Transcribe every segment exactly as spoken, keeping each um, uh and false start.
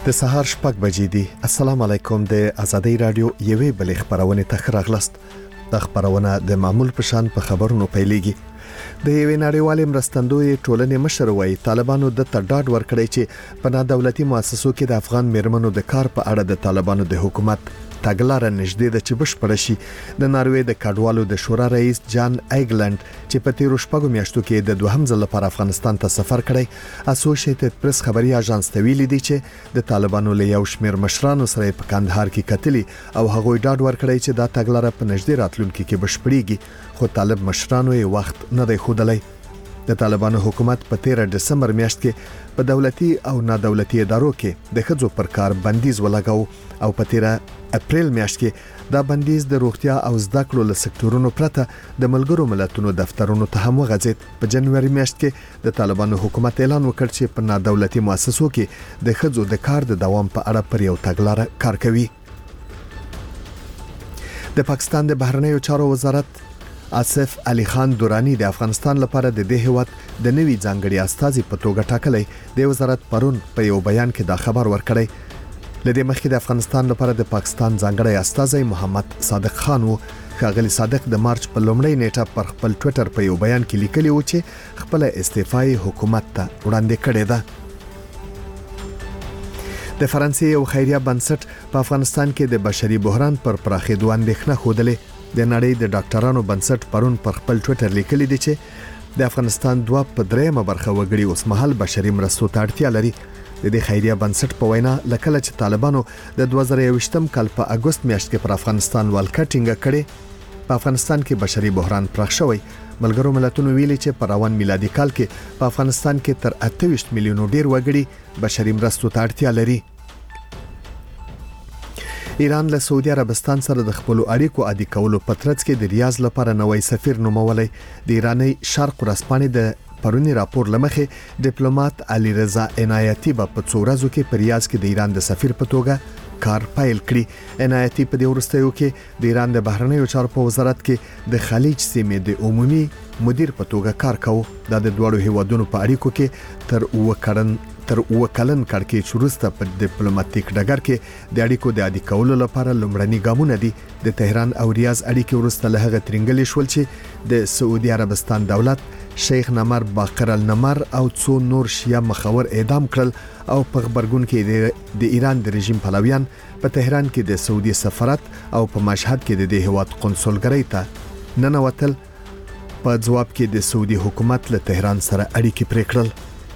د سهار شپږ بجې دي. السلام علیکم. د ازادي رادیو یوې بلې خبرونه ته راغلاست. د خبرونه د معمول په شان په خبرونو پیلېږي. د یوې نړیوالې مرستندوی ټولنې مشر وایي طالبانو د تډاډ ورکړی چې په نادولتي مؤسسو کې د افغان میرمنو د کار په اړه د طالبانو د حکومت تګلاره نږدې د چې بشپړ شي. د ناروې د کډوالو د شورا رئیس جان ایګلند چې په تیرو شپږو میاشتو کې د دوهم ځل لپاره افغانستان ته سفر کړی، اسوسییټډ پریس خبري اژانس ته ویلي دی چې د طالبانو له یو شمېر مشرانو سره په کندهار کې کتلي او هغوی ډاډ ورکړی چې دا تګلاره په نږدې راتلونکي کې بشپړېږي، خو طالب مشرانو یې وخت نه دی ښودلی. د طالبانو حکومت په تیره دسمبر میاشت کې په دولتي او نادولتي ادارو کې د ښځو پر کار بندیز ولګاو او په تیره اپریل میاشت کې دا بندیز د روغتیا او زده کړو له سکتورونو پرته د ملګرو ملتونو دفترونو ته هم وغځید. په جنوري میاشت کې د طالبانو حکومت اعلان وکړ چې په نادولتي مؤسسو کې د ښځو د کار د دوام په اړه پر یو تګلاره کار کوي. د پاکستان د بهرنیو چارو وزارت آصف علي خان دورانی د افغانستان لپاره د دې هیواد د نوي ځانګړي استازي په توګه ټاکلې. د وزارت پرون په یو بیان کې دا خبر ورکړی. لدې مخکې د افغانستان لپاره د پاکستان ځانګړي استازي محمد صادق خان وو. ښاغلي صادق د مارچ په لومړۍ نیټه پر خپل ټوئیټر په یو بیان کې لیکلی و چې خپل استعفاء حکومت ته وړاندې کړې ده. د فرانسې یو خیریه بنسټ په افغانستان کې د بشري بحران پر پراخېدو اندېښنه ښودلې. د نړۍ د ډاکټرانو بنسټ پرون پر خپل ټوئیټر لیکلی دی چې د افغانستان دوه په دریمه برخه وګړي اوس مهال بشري مرستو ته اړتیا لري. د دې خیریه بنسټ په وینا لکه چې طالبانو د دوه زره یوویشتم کال په اگست میاشت کې پر افغانستان والکټینګ کړي، په افغانستان کې بشري بحران پراخ شوی. ملګرو ملتونو ویلي چې په روان میلادي کال کې په افغانستان کې تر اته ویشت میلیونو ډیر وګړي بشري مرستو ته اړتیا لري. ایران له سعودي عربستان سره د خپل اړیکو عادي کولو په ترڅ کې د ریاض لپاره نوې سفیر نومولای. د ایراني شرق ورځپاڼې د پرونی راپور لمخې ډیپلوماټ علي رضا عنایتی په څو ورځو کې په ریاض کې د ایران د سفیر په توګه کار پیل کړی. عنایتی په دې وروستیو کې د ایران د بهرنیو چارو په وزارت کې د خلیج سیمې د عمومي مدیر په توګه کار کاوه. دا د دوړو هیوادونو په اړیکو کې تر وکړن تر وکلن کړکېچ وروسته په ډیپلوماټیک ډګر کې د اړیکو د عادي کولو لپاره لومړني ګامونه دي. د تهران او ریاض اړیکې وروسته له هغه ترنګلې شول چې د سعودي عربستان دولت شیخ نمر باقر النمر او څو نور شیعه مخور اعدام کړل او په خبرګون کې د ایران د رژیم پلویان په تهران کې د سعودي سفارت او په مشهد کې د دې هیواد قونسلګرۍ ته ننوتل. په جواب کې د سعودي حکومت له تهران سره اړیکې پرې کړل.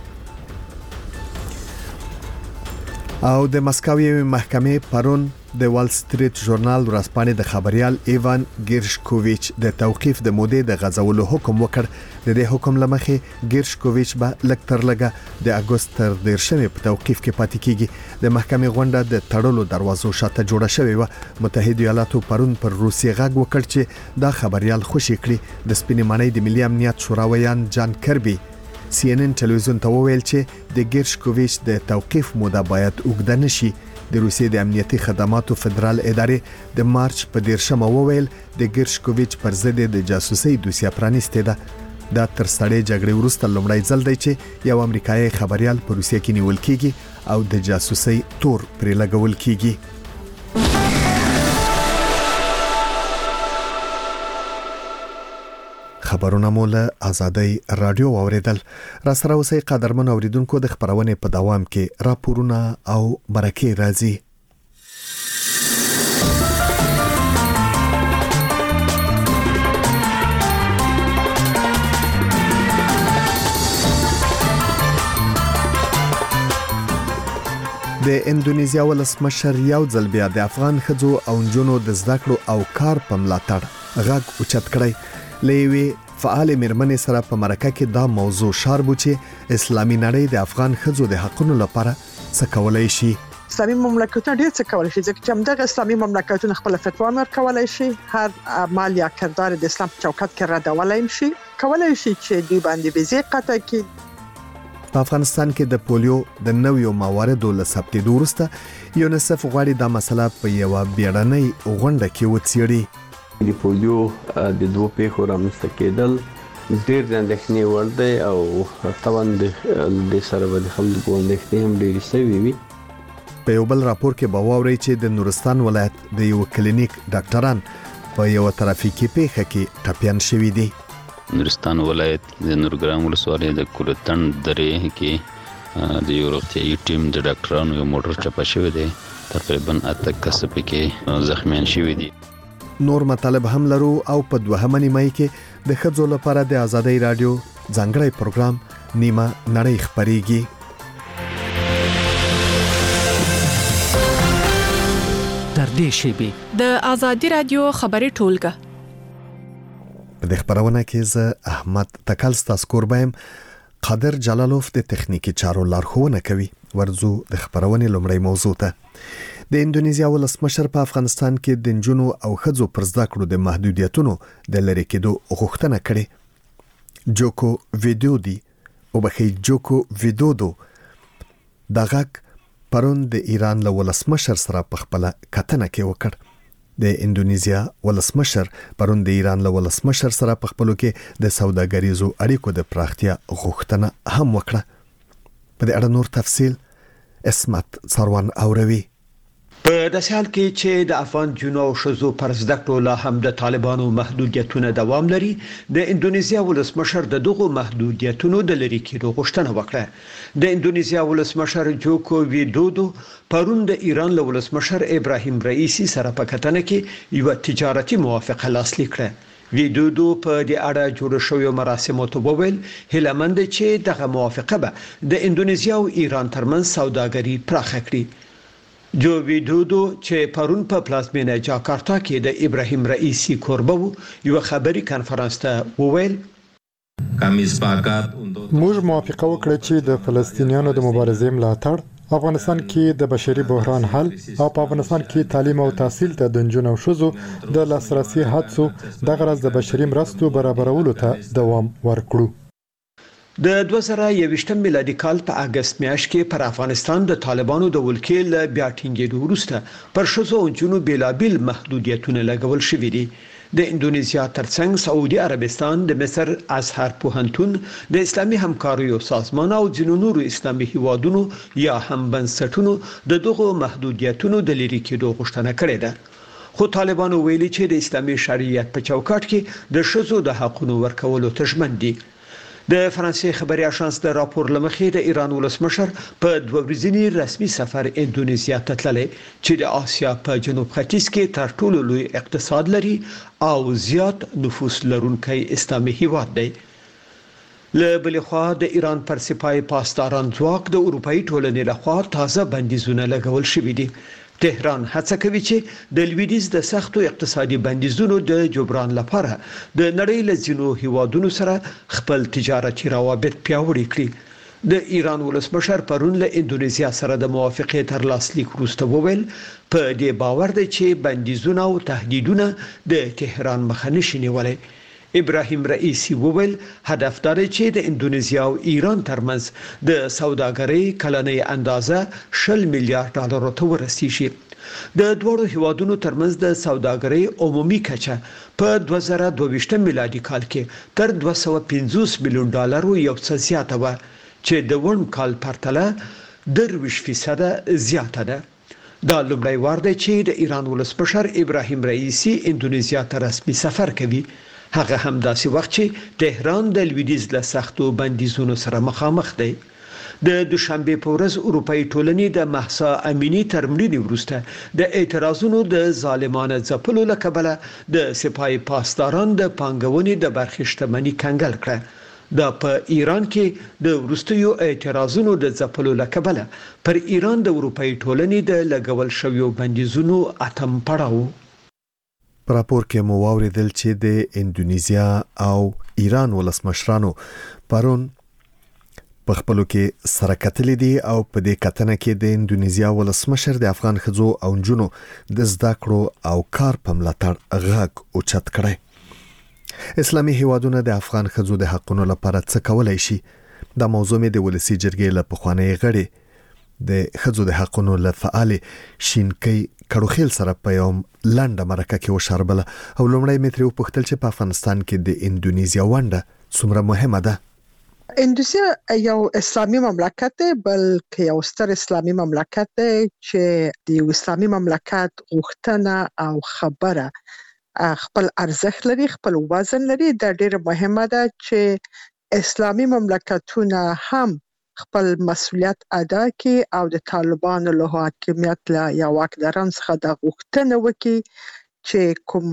او د مسکو یوې محکمې پرون د وال سټریټ ژورنال ورځپاڼې د خبريال ایوان ګیرشکوویچ د توقيف د مودې د غځولو حکم وکړ. د دې حکم لمخې ګیرشکوویچ به لکتر لګه د اگست تر دیرشمې په توقيف کې پاتې کیږي. د محکمې غونډه د تړلو دروازو شاته جوړه شوې و. متحده ایالاتو پرون پر روسیې غږ وکړ چې دا خبريال خوشی کړي. د سپینې معنی د ملي امنیت شوراویان جان کربي سی ان ان ټلویزیون ته وویل چې د ګیرشکوویچ د توقيف موده باید اوږده نشي. د روسیې د امنیتي خدماتو فدرال ادارې د مارچ په دیرشمه وویل د ګیرشکوویچ پر ضد د جاسوسي دوسیه پرانیسته ده. دا تر سړې جګړې وروسته لومړی ځل دی چې یو امریکایي خبريال په روسیې کې نیول کیږي او د جاسوسي تور پرې لګول کیږي. خبرونه مو له آزادۍ رادیو اوریدل. را سره اوسئ قدرمن اوریدونکو. د خبرونه په دوام کې راپورونه او برکې راځي. د اندونیزیا ولسمشر یو ځل بیا د افغان ښځو او نجونو د زده کړو او کار په ملاتړ غږ اوچت کړی. لوی فعال میرمنې سره په مرکه کې دا موضوع شاربو چې اسلامي نړۍ د افغان ښځو د حقوقو لپاره څه کولای شي. اسلامي مملکتونه ډېر څه کولای شي ځکه چې همدغه اسلامي مملکتونه خپل فتوا ورکولای شي. هر عمل یا کردار د اسلام په چوکاټ کې ردولای شي. کولای شي چې دوی باندې ویزې قطع کړي. په افغانستان کې د پولیو د نویو مواردو له ثبتېدو وروسته یونیسف غواړي دا مسله په یو بیړنۍ غونډه کې وڅېړي. د پولیو د دوه پیښو رامنځته کېدل ډېر د اندېښنې وړ دی او طبعا د سره د خلکو اندېښنې هم ډېرې شوې وي. په یو بل راپور کې به واورئ چې د نورستان ولایت د یو کلینیک ډاکټران په یو ترافیکي پیښه کې ټپیان شوي دي. نورستان ولایت د نورګرام ولسوالۍ د کورتن درې کې د یو روغتیايي ټیم د ډاکټرانو یو موټر چپه شوی دی. تقریبا اته کسه پکې زخمیان شوي دي. نور مطالب هم لرو او په دوهمه نیمه کې د ښځو لپاره د آزادۍ رادیو ځانګړی پروګرام نیمه نړۍ خپرېږي. تر دې شیبې د آزادۍ رادیو خبري ټولګه په دې خبرونه کې زه احمد تکل ستاسو کوربایم. قادر جلالوف د تخنیکی چارو لارښوونه کوي. ورزو د خبرونې لومړی موضوع ته. د اندونیزیا ولسمشر په افغانستان کې د نجونو او ښځو پر زده کړو د محدودیتونو د لرې کېدو غوښتنه کړې. جوکو ویدودي او بخي جوکو ویدودو دغه پرون د ایران له ولسمشر سره په خپل کتنه کې وکړ. د اندونیزیا ولسمشر پرون د ایران له ولسمشر سره په خپلو کې د سوداګریزو اړیکو د پراختیا غوښتنه هم وکړه. په دې اړه نور تفصیل اسمت ثروان اوروي. په داسې حال کې چې د افغان جنو او شذو پر زده کړو لا هم د طالبانو محدودیتونه دوام لري، د اندونیزیا ولسمشر د دغو محدودیتونو د لرې کېدو غوښتنه وکړه. د اندونیزیا ولسمشر جوکو ویدودو پرون د ایران له ولسمشر ابراهیم رئیسی سره په کتنه کې یو تجارتي موافقه لاسلیک کړه. ویدودو په دې اړه جوړ شوی مراسمو ته وویل هیله مند چې دغه موافقه به د اندونیزیا او ایران ترمنځ سوداګري پراخه کړي. جو ویدودو چې پرون په پلازمینه جاکارتا کې د ابراهیم رئیسی کوربه وو یو خبري کانفرنس ته وویل موږ موافقه وکړه چې د فلسطینیانو د مبارزې ملاتړ، افغانستان کې د بشري بحران حل او په افغانستان کې تعلیم او تحصیل ته د نجونو او ښځو د لاسرسي هڅو د غرض د بشري مرستو برابرولو ته دوام ورکړو. د دوه زره یوویشتم میلادي کال په اگست میاشت کې پر افغانستان د طالبانو د ولکې له بیا ټینګېدو وروسته پر ښځو او نجونو بیلابیل محدودیتونه لګول شوي دي. د اندونیزیا ترڅنګ سعودي عربستان، د مصر ازهر پوهنتون، د اسلامي همکاریو سازمان او ځینو نورو اسلامي هیوادونو یا هم بنسټونو د دغو محدودیتونو د لرې کېدو غوښتنه کړې ده. خو طالبانو ویلي چې د اسلامي شریعت په چوکاټ کې د ښځو د حقونو ورکولو ته ژمن دي. د فرانسې خبري اژانس د راپور لمخې د ایران ولسمشر په دوه ورځنی رسمي سفر اندونیزیا ته تللی چې د آسیا په جنوب ختیځ کې تر ټولو لوی اقتصاد لري او زیات نفوس لرونکی اسلامي هیواد دی. له بلې خوا د ایران پر سپاه پاسداران ځواک د اروپאי ټولنې لخوا تازه بندیزونه لګول شوي دي. تهران هڅه کوي چې د لویدیځ د سختو اقتصادي بندیزونو د جبران لپاره د نړۍ له ځینو هیوادونو سره خپل تجارتي روابط پیاوړي کړي. د ایران ولسمشر پرون له اندونیزیا سره د موافقې تر لاسلیک وروسته وویل په دې باور دی چې بندیزونه او تهدیدونه د تهران مخه نشي نیولای. ابراهیم رئیسی وویل هدف دا دی چې د اندونیزیا او ایران ترمنځ د سوداګرۍ کلنۍ اندازه شل میلیارډ ډالر ته ورسیږي. د دوه هیوادونو ترمنځ د سوداګرۍ عمومي کچه په دوه زره دوه ویشتم میلادي کال کې تر دوه سوه پنځوس میلیون ډالر یو څه زیاته و چې د ون کال پرتله درویشت فیصد زیاته ده. دا لومړی وار دی چې د ایران ولسمشر ابراهیم رئیسی اندونیزیا ته رسمي سفر کوي. هغه هم داسې وخت چې تهران د لویدیځ له سختو بندیزونو سره مخامخ دی. د دوشنبه په ورځ اروپאי ټولنې د مهسا امینی تر مړینې وروسته د اعتراضونو د ظالمانه ځپلو له کبله د سپاه پاسداران د پانګونې د برخې شتمنۍ کنګل کړه. دا په ایران کې د وروستیو اعتراضونو د ځپلو له کبله پر ایران د اروپאי ټولنې د لګول شویو بندیزونو اتم پړاو. په راپور کې مو واوریدل چې د اندونیزیا او ایران ولسمشرانو پرون په خپلو کې سره کتلې دي او په دې کتنه کې د اندونیزیا ولسمشر د افغان ښځو او نجونو د زده کړو او کار په ملاتړ غږ اوچت کړی. اسلامي هیوادونه د افغان ښځو د حقونو لپاره څه کولای شي؟ دا موضوع مې د ولسی جرګې له پخوانۍ غړي د ښځو د حقونو له فعال شینکۍ کړوخیل سره په یو لنډه مرکه کې وشاربله او لومړی مې ترې وپوښتل چې په افغانستان کې د اندونیزیا ونډه څومره مهمه ده. اندونیسیا یو اسلامي مملکت دی، بلکې یو ستر اسلامي مملکت دی چې د یو اسلامي مملکت غوښتنه او خبره خپل ارزښت لري، خپل وزن لري. دا ډیره مهمه ده چې اسلامي مملکتونه هم خپل مسؤلیت ادا کړي او د طالبانو له حاکمیت له یا واکداران څخه د غوښتنه وکړي چې کوم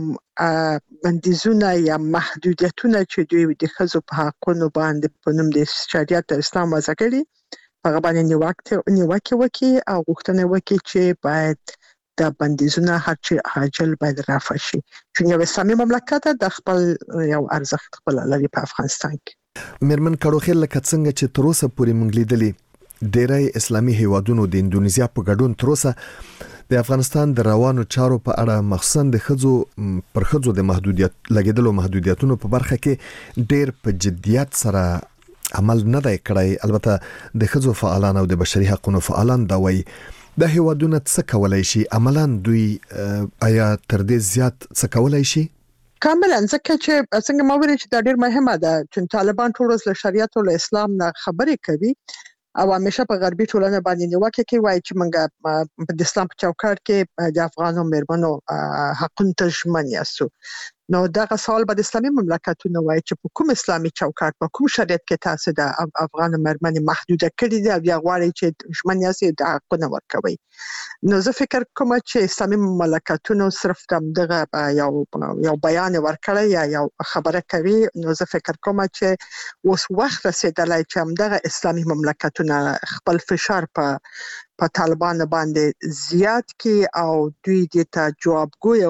بندیزونه یا محدودیتونه چې دوی د ښځو په حقونو باندې په نوم د شریعت اسلام وضع کړي هغه باندې نیوکه نیوکه وکړي او غوښتنه وکړي چې باید د بندیزونه هرچی عاجل باید رفع شي. چې یو اسلامي مملکت د خپل یو ارزښت خپل لري په افغانستان کې. مرمن کړوخیل لکه څنګه چې تر اوسه پورې مونږ لیدلې ډیری اسلامي هیوادونو د اندونیزیا په ګډون تر اوسه د افغانستان د روانو چارو په اړه مخصوصا د ښځو پر ښځو د محدودیت لګیدلو محدودیتونو په برخه کې ډیر په جدیت سره عمل نه دی کړی. البته د ښځو فعالان او د بشري حقوقو فعالان دا وایي د هیوادونو څه کولای شي عملاً دوی آیا تر دې زیات څه کولای شي؟ کاملا ځکه چې څنګه ما ویل چې دا ډیر مهمه ده چې طالبان ټول له شریعت او اسلام نه خبرې کوي او همیشه په غربي ټولنه باندې نیوکه کوي وایي چې موږ په اسلام په چوکاټ کې د افغانو مېرمنو حقوقو ته ژمن یاستو. نو دا سوال به د اسلامي مملکتونو وایي چې په کوم اسلامي چوکاټ په کوم شریعت کې تاسو د افغان مېرمنې محدوده کړی دی او بیا غواړي چې ژمن یاستئ د حقوقو ورکوي. نو زه فکر کوم چې اسلامي مملکتونو صرف دغه یو یو بیان ورکړی یا یو خبره کوي. نو زه فکر کوم چې اوس وخت رسیدلی چې همدغه اسلامي مملکتونه خپل فشار په په طالبان باندې زیات کی او دوی د ته جوابګوی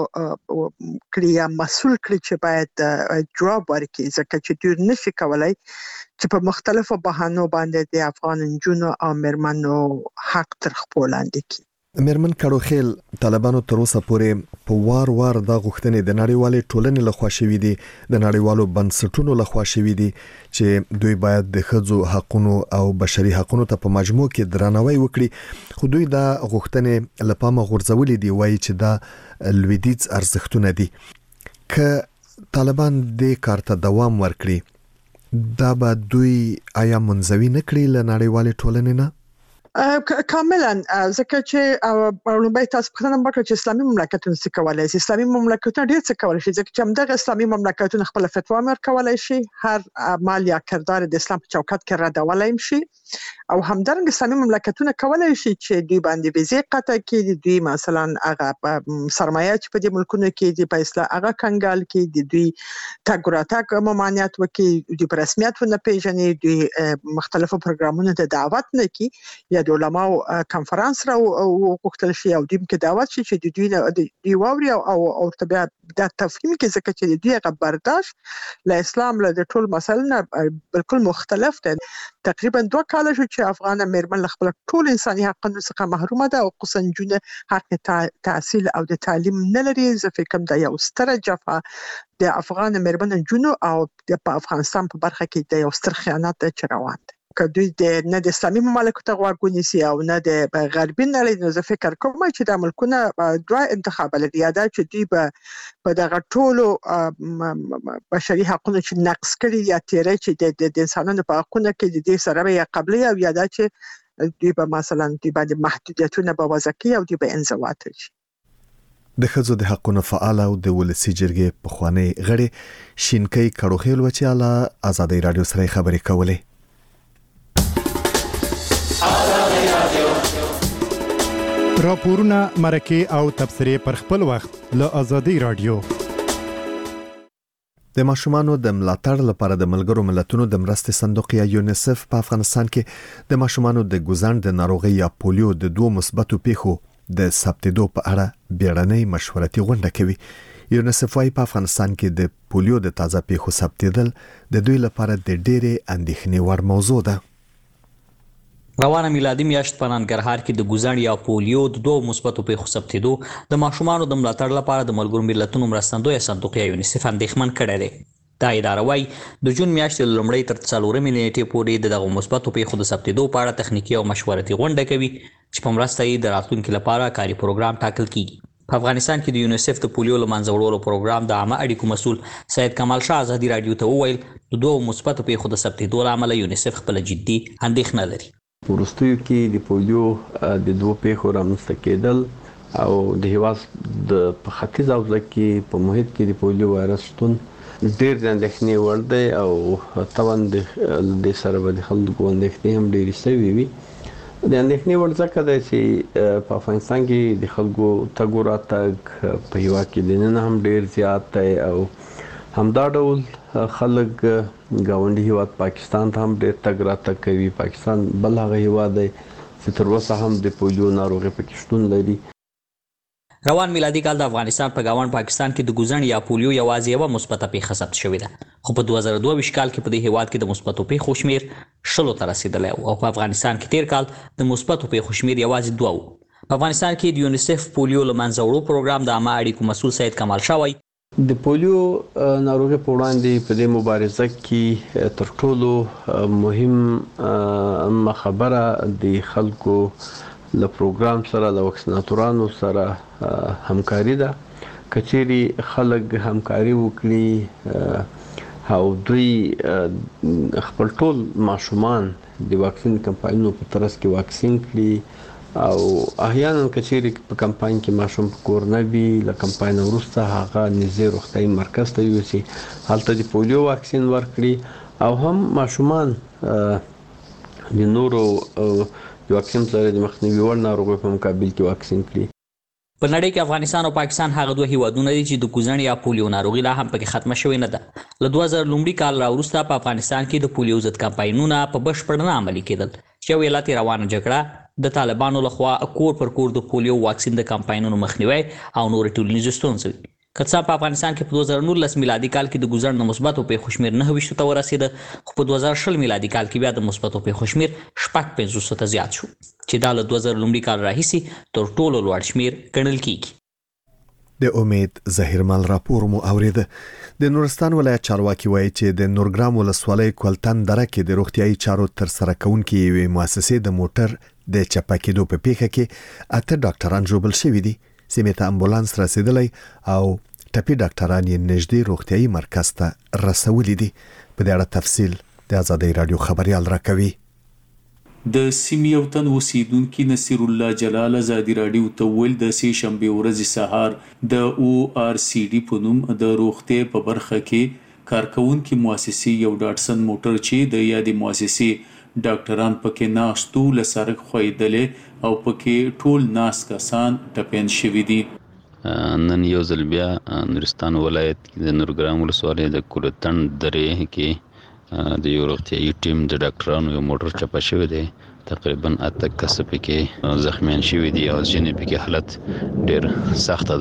کړی یا مسؤل کړی چې باید جواب ورکړي ځکه چې دوی نشي کولای چې په مختلفو بهانو باندې د افغان جنونو او مېرمنو حق تر خپل لاندې کړي. مرمن کړوخیل طالبانو تر اوسه پورې په وار وار د غوښتنې د نړیوالې ټولنې لخوا شوې دي د نړیوالو بنسټونو لخوا شوې دي چې دوی باید د ښځو حقوقو او بشري حقوقو ته په مجموع کې درناوی وکړي. خو دوی دا غوښتنې لپاره غورځولې دي وایي چې دا لویدیځ ارزښتونه دي. که طالبان دې کار ته دوام ورکړي دا به دوی آیا منزوي نه کړي له نړیوالې ټولنې نه؟ کاملا ځکه چې لومړی تاسو پوښتنه وکړه چې اسلامي مملکتونه څه کولای شي. اسلامي مملکتونه ډېر څه کولای شي ځکه چې همدغه اسلامي مملکتونه خپل فتوا ورکولای شي، هر عمل یا کردار د اسلام په چوکاټ کې ردولای شي او همدارنګه اسلامي مملکتونه کولای شي چې دوی باندې ویزې قطع کړي، دوی مثلا هغه سرمایه چې په دې ملکونو کې دی په اصطلاح هغه کنګال کې د دوی تګ راتګ ممانعت وکړي، دوی په رسمیت ونه پیژني، دوی مختلفو پروګرامونو ته دعوت نه کړي یا د علماو کانفرنس را وغوښتل شي او دوی کې دعوت شي چې د دوی د دوی ووري او او تبع د تفهیم کې ځکه چې دوی هغه برداشت له اسلام له ټول مسلنه بالکل مختلف دی. تقریبا دوه کاله شو چې افغان مېرمن خپل ټول انساني حقوقو څخه محرومه ده او خصوصا جون حق تحصیل او د تعلیم نه لري. زه فکر کوم دا یو ستره جفا د افغان مېرمن جنو او د افغانستان په برخه کې د یو ستر خیانت چې روان دی. که دوی د نه د اسلامي مملکتو ته غوږ ونیسي او نه د غربي نړۍ، نو زه فکر کوم چې د ملکونه دوه انتخاب لري، یا دا چې دوی به په دغه ټولو بشري حقوقو چې نقض کړي یا تیری چې د انسانانو په حقوقو کې د دې سره یا قبلي او یا دا چې دوی به مثلا دوی باندې محدودیتونه به وضع کړي او دوی به انزوا تري. د ښځو د حقوقو فعال او د ولسی جرګې پخوانی غړي شینکۍ کړوخیل وچاله آزادۍ رادیو سره خبرې کولې. راپورونه مرکه او تبصره پر خپل وخت له آزادۍ رادیو. د ماشومانو د ملاتړ لپاره د ملګرو ملتونو د مرستې صندوق یا یونیسف په افغانستان کې د ماشومانو د ګوزاند د ناروغي یا پولیو د دوه مثبتو پیښو د ثبتېدو په اړه بیړنۍ مشورتي غونډه کوي. یونیسف وايي په افغانستان کې د پولیو د تازه پیښو ثبتېدل د دوی لپاره د ډېرې اندېښنې وړ موضوع ده. روانه میلادي میاشت په ننګرهار کې د ګوزاند یا پولیو د دوه مثبتو پیښو ثبتېدو د ماشومانو د ملاتړ لپاره د ملګرو ملتونو مرستندویه صندوق یا یونیسف اندېښمن کړی دی. دا اداره وايي د جون میاشتې له لومړۍ تر څلورمې نیټې پورې د دغو مثبتو پیښو د ثبتېدو په اړه تخنیکي او مشورتي غونډه کوي چې په مرسته یې د راتلونکي لپاره کاري پروګرام ټاکل کیږي. په افغانستان کې د یونیسف د پولیو له منځه وړلو پروګرام د عامه اړیکو مسؤل سید کمال شاه ازادي رادیو ته وویل د دوو مثبتو پیښو د ثبتېدو له امله یونیسف خپله جدي اندېښنه لري. په وروستیو کې د پولیو د دوو پیښو رامنځته کېدل او د هېواد د په ختیځ حوزه کې په محیط کې د پولیو وایرس شتون ډېر د اندېښنې وړ دی او طبعا د دې سره به د خلکو اندېښنې هم ډېرې سوي وي. د اندېښنې وړ ځکه دی چې په افغانستان کې د خلکو تګ راتګ په هېواد کې دننه هم ډېر زیات دی او همدا ډول خلک ګاونډي هېواد پاکستان ته هم ډېر تګ راتګ کوي. پاکستان بل هغه هېواد دی چې تر اوسه هم د پولیو ناروغي پکې شتون لري. روان میلادي کال د افغانستان په ګاونډ پاکستان کې د ګوزڼ یا پولیو یوازې یوه مثبته پیښه ثبت شوې ده، خو په دوه زره دوه ویشت کال کې په دې هیواد کې د مثبتو پیښو شمیر شلو ته رسیدلی او په افغانستان کې تیر کال د مثبتو پیښو شمیر یوازې دوه و. په افغانستان کې د یونیسف پولیو له منځه وړو پروګرام د عامه اړیکو مسؤل سید کمال شاه وایي د پولیو ناروغي په وړاندې په دې مبارزه کې تر ټولو مهم خبره د خلکو له پروګرام سره له واکسیناتورانو سره همکاري ده. کچېري خلک همکاري وکړي او دوی خپل ټول ماشومان د واکسین کمپاینونو په ترڅ کې واکسین کړي او احیانا کچېري په کمپاین کې ماشوم په کور نه وي له کمپاین وروسته هغه نږدې روغتیايي مرکز ته یوسي، هلته د پولیو واکسین ورکړي او هم ماشومان د نورو د واکسین سره د مخنیوي وړ ناروغیو په مقابل کې واکسین کړي. په نړۍ کې افغانستان او پاکستان هغه دوه هیوادونه دي چې د ګوزڼ یا پولیو ناروغي لا هم پکې ختمه شوې نه ده. له دوه زره لومړي کال راوروسته په افغانستان کې د پولیو ضد کمپاینونه په بشپړ نه عملي کېدل چې یو علت روانه جګړه د طالبانو لخوا کور پر کور د پولیو واکسین د کمپاینونو مخنیوي او نور ټولنیزې ستونزې. که څه په افغانستان کې په دوه زره نولس میلادي کال کې د ګوزڼ د مثبتو پیښو شمیر نهه ویشتو ته ورسېده، خو په دوه زره شل میلادي کال کې بیا د مثبتو پیښو شمیر شپږ پنځوسو ته زیات شو چې دا له دوه زره لومړي کال راهیسې تر ټولو لوړ شمیر ګڼل کیږي. د امید ظهیرمل راپور مو اوریده. د نورستان ولایت چارواکي وایي چې د نورګرام ولسوالۍ کولتن دره کې د روغتیايي چارو تر سره کوونکې یوې مؤسسې د موټر د چپه کېدو په پیښه کې اته ډاکټران ژوبل شوي دي. سیمې ته امبولانس رسیدلی او ټپي ډاکټران یې نږدې روغتیايي مرکز ته رسولي دي. په دې اړه تفصیل د آزادۍ رادیو خبريال راکوي. د سیمې یو تن اوسیدونکي نصیر الله جلال ازادي رادیو ته ویل د سې شنبې ورځې سهار د او آر سی ډي په نوم د روغتیا په برخه کې کارکونکي مؤسسې یو ډاټسن موټر چې د یادې مؤسسې ډاکټران پکې ناستو له سړک خویدلې او پکې ټول ناس کسان ټپین شوي دي. نن یو ځل بیا نورستان ولایت د نورګرام ولسوالۍ د کولتن درې کې د یو روغتیايي ټیم د ډاکټرانو یو موټر چپه شوی دی. تقریبا اته کسه پکې زخمیان شوي دي او ځینې پکې حالت ډېر سخته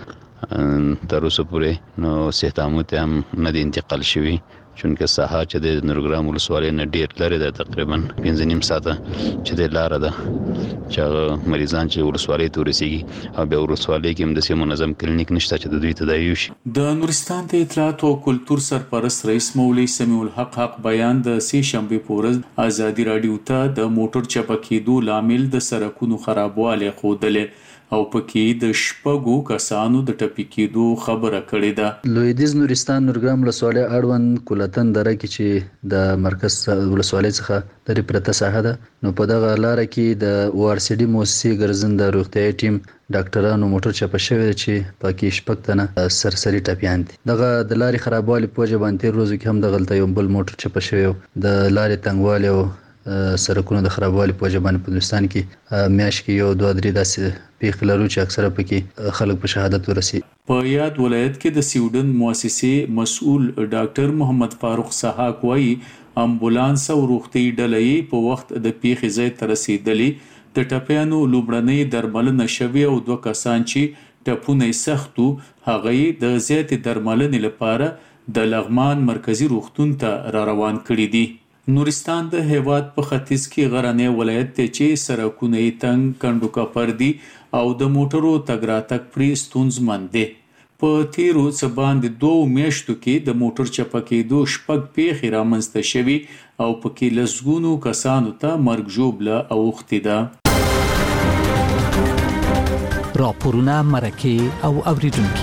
ده. تر اوسه پورې نو صحت عامه ته هم نه دی انتقال شوي چونکه ساحه چې د نورګرام ولسوالۍ نه ډېر لرې ده، تقریبا پنځه نیم ساعته چې د لاره ده چې هغه مریضان چې ولسوالۍ ته ورسیږي او بیا ولسوالۍ کې هم داسې منظم کلینیک نشته چې د دوی تداوي وشي. د نورستان د اطلاعات او کلتور سرپرست رئیس مولوي سمیع الحق حق بیان د سې شنبې په ورځ آزادي رادیو ته د موټر چپه کېدو لامل د سړکونو خرابوالی ښودلې او پکې د شپږو کسانو د ټپي کېدو خبره کړې ده. لویدیځ نورستان نورګرام ولسوالۍ اړوند کولتن دره کې چې د مرکز ولسوالۍ څخه لرې پرته ساحه ده، نو په دغه لاره کې د او آر سی ډي مؤسسې ګرځنده روغتیايي ټیم ډاکټرانو موټر چپه شوی چې پکې شپږ تنه سرسري ټپیان دي. دغه د لارې خرابوالي په وجه باندې تېر ورځو کې هم دغلته یو بل موټر چپه شوی د لارې تنګوالي او سرکونو د خرابوالي په وجه باندې په هندوستان کې میاشت کې یو دوه درې داسې پیښې لرو چې اکثره پکې خلک په شهادت ورسي. په یاد ولایت کې د سویډن مؤسسې مسؤل ډاکټر محمد فاروق سحاق وایي امبولانس او روغتي ډلې په وخت د پیښې ځای ته رسیدلې. د ټپیانو لومړنۍ درملنه شوې او دوه کسان چې ټپونه سختو هغه د زیاتې درملنې لپاره د لغمان مرکزی روغتون ته را روان کړي دي. نورستان د هیواد په ختیځ کې غرنی ولایت دی چې سړکونه یې تنګ کندو کپر دي او د موټرو تګ راتګ پرې ستونزمن دی. په تیرو څه باندې دوو میاشتو کې د موټر چپه کېدو شپږ پیښې رامنځته شوي او پکې لسګونو کسانو ته مرګ ژوبله اوښتې ده. راپورونه مرکه او اوریدونکو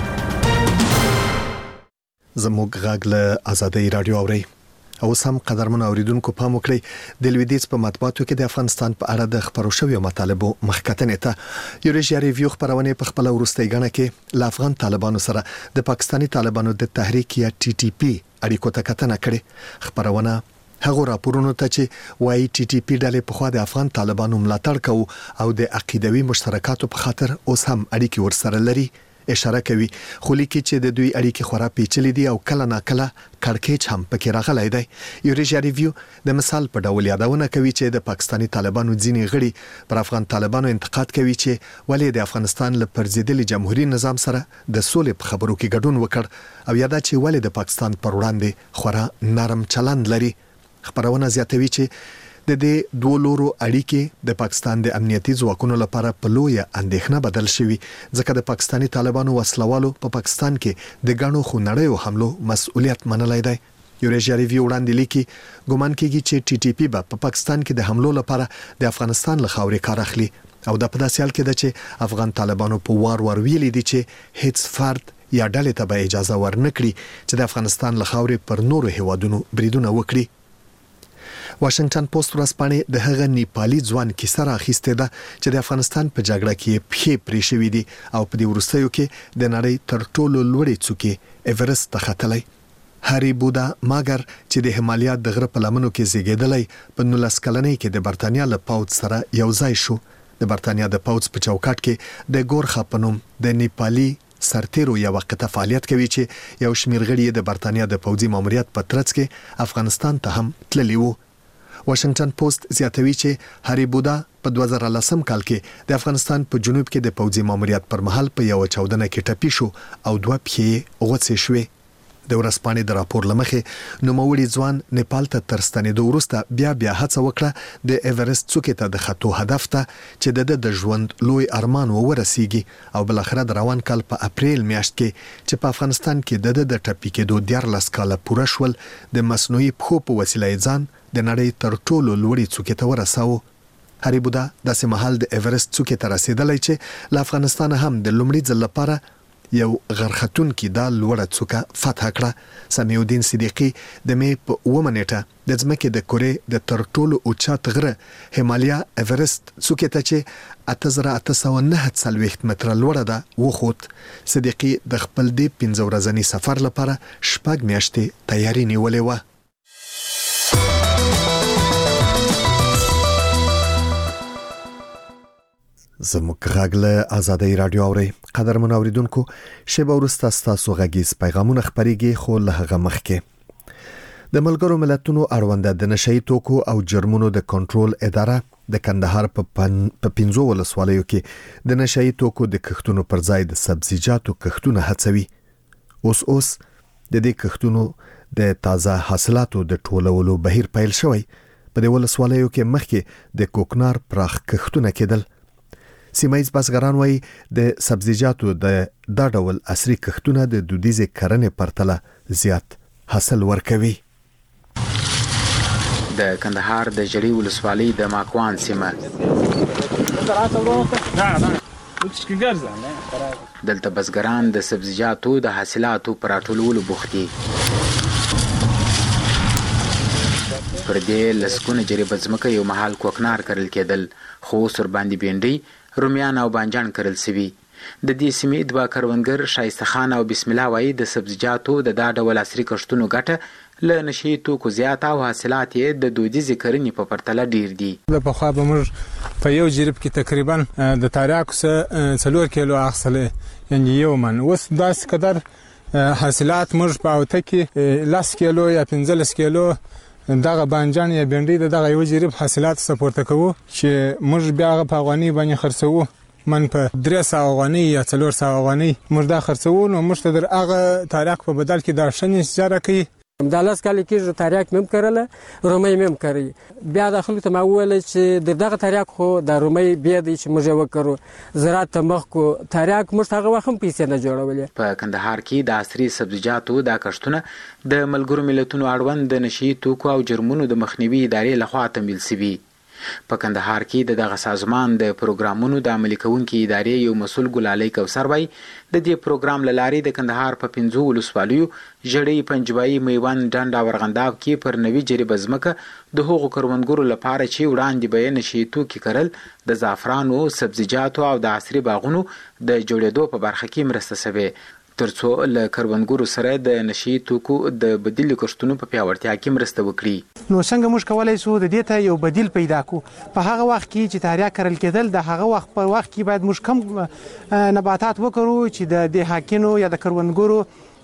زموږ غږ له آزادۍ رادیو اوري او سم قدرمن اوریدونکو پام وکړئ د لویدیځ په مطبوعاتو کې د افغانستان په اړه د خبرو شویو مطالبو مخکتنې ته یوريشیا ریویو خبرونه په خپل ورستۍ غنه کې ل افغان طالبانو سره د پاکستاني طالبانو د تحریک یا ټي ټي پی اړیکو ته کتنه کړې. خبرونه هغه راپورونو ته چې وايي ټي ټي پی ډلې په خوا د افغان طالبانو ملاتړ کوي او د عقیدوي مشترکاتو په خاطر اوس هم اړیکې ورسره لري اشاره کوي. خو لیکي چې د دوی اړیکې خورا پیچلې دي او کله ناکله کړکېچ هم پکې راغلی دی. یوريشیا ریویو د مثال په ډول یادونه کوي چې د پاکستاني طالبانو ځینې غړي پر افغان طالبانو انتقاد کوي چې ولې د افغانستان له پرځېدلي جمهوریت نظام سره د سولې په خبرو کې ګډون وکړ او یادا چې ولې د پاکستان پر وړاندې خورا نرم چلند لري. خبرونه زیاتوي چې د دې دوه لورو اړیکې د پاکستان د امنیتي ځواکونو لپاره په لویه اندېښنه بدل شوې ځکه د پاکستاني طالبانو وسلوالو په پاکستان کې د غاڼو خونړیو حملو مسؤلیت منلای دی. یوريشیا ریویو وړاندې لیکي ګومان کیږي چې ټي ټي پی په پا پاکستان کې د حملو لپاره د افغانستان له خاورې کار اخلي او د په داسې حال کې ده چې افغان طالبانو په وار وار ویلي دي چې هیڅ فرد یا ډلې ته به اجازه ورنکړي چې د افغانستان له خاورې پر نورو هیوادونو بریدونه وکړي. واشنگټن پوسټ ورځپاڼې د هغه نیپالي ځوان کیسه راخیستې ده چې د افغانستان په جګړه کې پخې پرې شوې دي او په دې وروستیو کې د نړۍ تر ټولو لوړې څوکې ایورست ته ختلی. هری بودا ماګر چې د هیمالیا د غره په لمنو کې زیږیدلی په نولس کلنۍ کې د برتانیا له پوځ سره یو ځای شو. د برتانیا د پوځ په چوکاټ کې د ګورخه په نوم د نیپالي سرتیرو یو وخت فعالیت کوي چې یو شمیر غړي د برتانیا د پوځي ماموریت په ترڅ کې افغانستان ته هم تللی وو. واشنگټن پوسټ زیاتوي چې هری بودا په دوه زره لسم کال کې د افغانستان په جنوب کې د پوځي ماموریت پر مهال په یو چاودنه کې ټپي شو او دوه پښې غوڅې شوې. د ورځپاڼې د راپور لمخې نوموړي ځوان نیپال ته تر ستنېدو وروسته بیا بیا هڅه وکړه د ایورست څوکې ته د خطو هدف ته چې د د ژوند لوی ارمان ورسیږي او بل اخر د روان کال په اپریل میاشت کې چې په افغانستان کې د د ټپي کېدو دیارلس کاله پوره شول د مصنوعي پښو په وسیله ځان د نړۍ تر ټولو لوړې څوکې ته ورساوه. هری بودا داسې مهال د ایورست څوکې ته رسیدلی چې له افغانستان هم د لومړي ځل لپاره یو غرختون کې دا لوړه څوکه فتح کړه. سمیع الدین صدیقی د می په اومه نیټه د ځمکې د کورې د تر ټولو اوچت غره هیمالیا ایورست څوکې ته چې اته زره اته سوه نهه څلوېښت متره لوړه ده وخوت. صدیقی د خپل دې پنځه ورځني سفر لپاره شپږ میاشتې تیاری نیولې و. زموږ غږ له آزادۍ رادیو اوري قدرمن اوریدونکو شیبه ورسته تاسو غږیز پیغامونه خبريږي خو له هغه مخکې د ملګرو ملتونو اړوند د نشئی توکو او جرمونو د کنټرول اداره د کندهار په پنځو ولسوالیو کې د نشئی توکو د کښتونو پر ځای د سبزیجاتو کښتونه هڅوي. اوس اوس د دې کښتونو د تازه حاصلاتو د ټولولو بهیر پیل شوی. په دې ولسوالیو کې مخکې د کوکنار پراخ کښتونه کېدل. سیمایز بزګران وایي د سبزیجاتو د دا ډول عصري کښتونه د دودیزې کرنې پرتله زیات حاصل ورکوي. د کندهار د جړی ولسوالۍ د ماکوان سیمه دلته بزګران د سبزیجاتو د حاصلاتو پر راټولولو بوخت دي. پر دې لسکونه جریبه ځمکه یو محل کوکنار کرل کېدل خو سر باندې بینډي رومیان او بانجان کرل سوي. د دې سیمې دوه کروندګر شایسته خان او بسم الله وایي د سبزیجاتو د دا ډول عصري کښتونو ګټه له نشئی توکو زیات او حاصلات یې د دودیزې کرنې په پرتله ډیر دي. د پخوا به موږ په یو جریب کې تقریبا د تاریاکو څخه څلور کیلو اخیستلی یعنې یو من. اوس داسې قدر حاصلات موږ په اوته کې لس کیلو یا پنځلس کیلو دغه بانجان یا بینډي دغه یو جریب حاصلات سپورته کوو چې موږ بیا هغه په افغاني باندې خرڅوو. من په درې سوه افغانۍ یا څلور سوه افغانۍ موږ دا خرڅوو نو موږ ته در هغه تاریاک په بدل کې دا ښه نتیجه کوي. دا لاس کال کې تاریاک مم کرله رومي مم کوي. بیا د خلکو ته ما ویل چې دغه تاریاک خو د رومي بیا د چې موږ وکړو زراعت مخ کو تاریاک موږ هغه وخت هم پیسې نه جوړولې. په کندهار کې د عصري سبزیجاتو د کښتونه د ملګرو ملتونو اړوند د نشئی توکو او جرمونو د مخنیوي ادارې لخوا تمویل شوي. په کندهار کې د دغه سازمان د پروګرامونو د عملي کوونکي ادارې یو مسؤل ګلالۍ کوثر وایي د دې پروګرام له لارې د کندهار په پنځو ولسوالیو ژړۍ، پنجوایي، میوند، ډنډ او ارغنداب کې پر نوي جریبه ځمکه د هغو کروندګرو لپاره چې وړاندې به یې نشي توکي کرل د زعفرانو، سبزیجاتو او د عصري باغونو د جوړېدو په برخه کې مرسته شوې، ترڅو له کروندګرو سره د نشي توکو د بدیل کښتونو په پیاوړتیا کې مرسته وکړي. نو څنګه موږ کولای شو د دې ته یو بدیل پیدا کو؟ په هغه وخت کې چې تاریخ کرل کېدل د هغه وخت په وخت کې باید موږ کم نباتات وکړو چې د دهاکینو یا د کروندګرو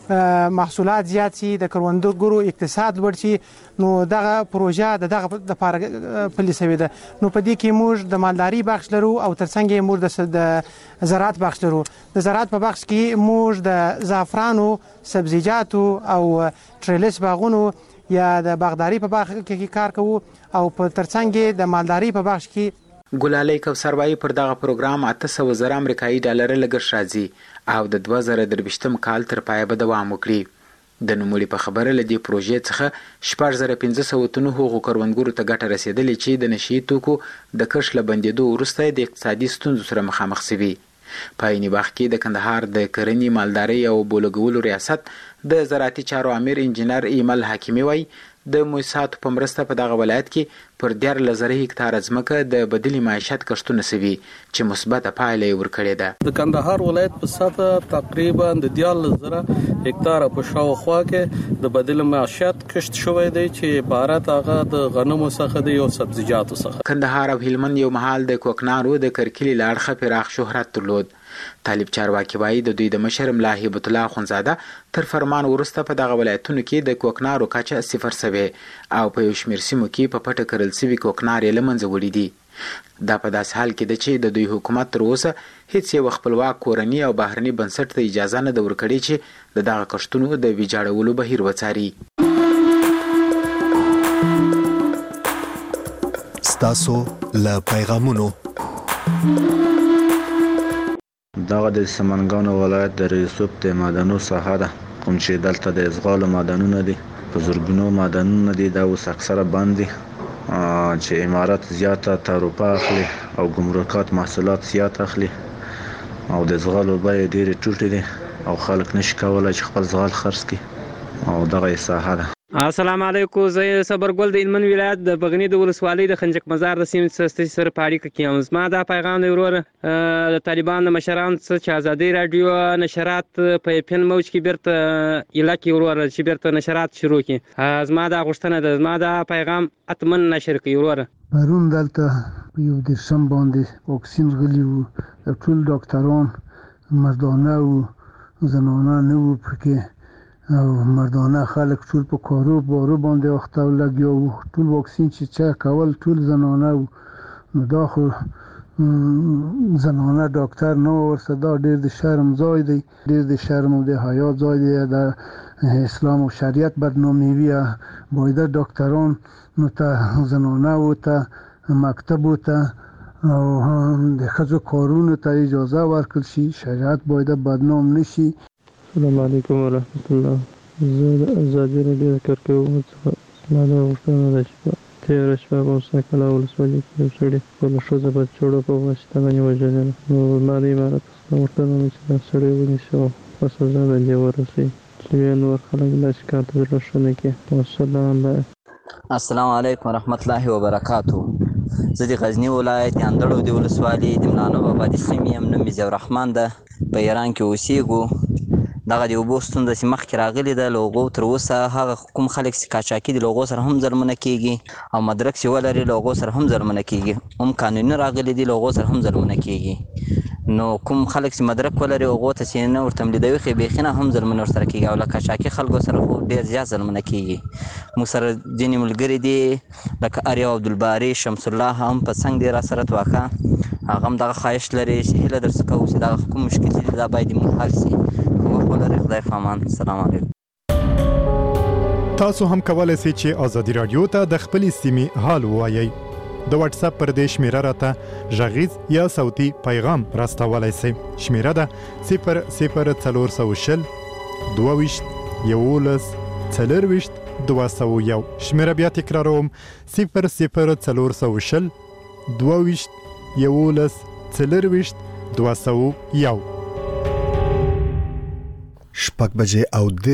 محصولات زیات شي، د کروندګرو اقتصاد لوړ شي. نو دغه پروژه د دغه لپاره پلي شوې ده. نو په دې کې موږ د مالداري بخش لرو او ترڅنګ یې موږ د زراعت بخش لرو. د زراعت په بخش کې موږ د زعفرانو، سبزیجاتو او ټریلس باغونو یا د باغداري په بخش کې کار کوو او په ترڅنګ د مالداري په بخش کې ګلالۍ کوثر وایي پر دغه پروګرام اته سوه زره امریکایي ډالر لګښت راځي او د دوه زره درویشتم کال تر پایه به دوام وکړي. د نوموړي په خبره له دې پروژې څخه شپږ زره پنځه سوه تنو هغو کروندګرو ته ګټه رسېدلې چې د نشي توکو د کښت له بندېدو وروسته د اقتصادي ستونزو سره مخامخ شوي. په عیني وخت کې د کندهار د کرنې، مالدارۍ او بولګولو ریاست د زراعتي چارو امیر انجینر ایمل حکیمي وایي د موسساتو په مرسته په دغه ولایت کې پر دیارلس زره هکتاره ځمکه د بدیل معیشت کښتونه شوي چې مثبته پایله یې ورکړې ده. د کندهار ولایت په سطح تقریبا د دیارلس زره هکتاره په شاوخوا کې د بدیل معیشت کښت شوی دی چې عبارت هغه د غنمو څخه دی او سبزیجاتو څخه. کندهار او هلمند یو مهال د کوکنارو د کرکلي له اړخه پراخ شهرت درلود. طالب چارواکي وایي د دوی د مشر ملا هیبت الله اخونزاده تر فرمان وروسته په دغه ولایتونو کې د کوکنارو کچه صفر شوې او په یو شمېر سیمو کې په پټه کرل شوي کوکنار یې له منځه وړي دي. دا په داسې حال کې ده چې د دوی حکومت تر اوسه هیڅ یو خپلواک کورني او بهرني بنسټ ته اجازه نه ده ورکړې چې د دغه کښتونو د ویجاړولو بهیر وڅاري. ستاسو له پیغامونو دغه د سمنګانو ولایت د ریسوب د معدنو ساحه ده، کوم چې دلته د ازغالو معدنونه دي، په زرګونو معدنونه دي. دا اوس اکثره بند دي چې امارات زیاته تعرفه اخلي او ګمرکات محصولات زیات اخلي او د ازغالو بیې ډېرې ټیټې دي او خلک نشي کولی چې خپل زغال خرڅ کړي او دغه یې ساحه ده. السلام علیکم، زه صبرګل د هلمند ولایت د بغنی د ولسوالۍ د خنجق مزار د سیمې څخه سره په اړیکه کې یم. زما دا پیغام دی وروره د طالبان د مشرانو څخه چې ازادي راډیو نشرات په اف ام موج کې بیرته علاقې وروره چې بیرته نشرات شروع کړي. زما دا غوښتنه ده، زما دا پیغام اتمن نشر کړي وروره. پرون دلته په یو دېرشم باندې واکسین غلي وو، ټول ډاکټران مردانه وو، زنانه نه وو پکې او مردانه خلک ټول په کارو بارو باندې وخت لګیا وو. ټول واکسین چې چا کول ټول زنانه وو. نو دا خو زنانه ډاکټر نه ورسره، دا ډېر د شرم ځای دی، ډېر د شرم او د حیا ځای دی. د اسلام او شریعت بدنامي وي باید ډاکټران نو ته زنانه و ته مکتب و ته او د ښځو کارونو ته اجازه ورکړل شي، شریعت باید بدنام نشي. السلام علیکم ورحمت الله. زه د ازادي راډیو د کارکوونکو څخه زما دا غوښتنه ده چې په تېره شپه په موسی کلا ولسوالۍ کې یو سړي خپله ښځه په چوړو په واسطه باندې وژلې ده. نو زما د امارت څخه غوښتنه ده چې دا سړی ونیسي او په سزا باندې یې ورسوي چې بیا نور خلک داسې کار ته زړه ښه نه کړي. والسلام. السلام علیکم ورحمت الله وبرکاتو. زه د غزني ولایت اندړو د ولسوالۍ د ملانو بابا د سیمې یم. نوم مې ضیاء الرحمن ده، په ایران کې اوسېږو. دغه د اوبو ستونزه چې مخکې راغلې ده له هغو تر اوسه هغه کوم خلک چې قاچاقي دي له هغو سره هم ظلمونه کېږي او مدرک چې ولري له هغو سره هم ظلمونه کېږي. هم قانوني راغلي دي له هغو سره هم ظلمونه کېږي. نو کوم خلک چې مدرک ولري هغو ته چې نه ورته ملیدوي خو بیخي نه هم ظلمونه ورسره کېږي او له قاچاقي خلکو سره خو ډېر زیات ظلمونه کېږي. موږ سره ځینې ملګري دي لکه اریا عبدالباري، شمس الله هم په څنګ دی را سره توکه، هغه هم دغه خواهش لري چې هیله درڅخه کوو چې دغه کوم مشکل دي دا باید مو حل شي. السلام علیکم. تاسو هم کولای شئ چې ازادي رادیو ته د خپلې سیمې حال ووایئ. د واتس اپ پر دې شمیره راته غږیز یا صوتي پیغام راستولای شئ. شمیره ده صفر صفر څلور سوه شل دوه ویشت یولس څلور ویشت دوه سوه یو. شمیره بیا تکراروم صفر صفر څلور سوه شل دوه یولس څلرويشت دوه سوه یو شپږ بجې او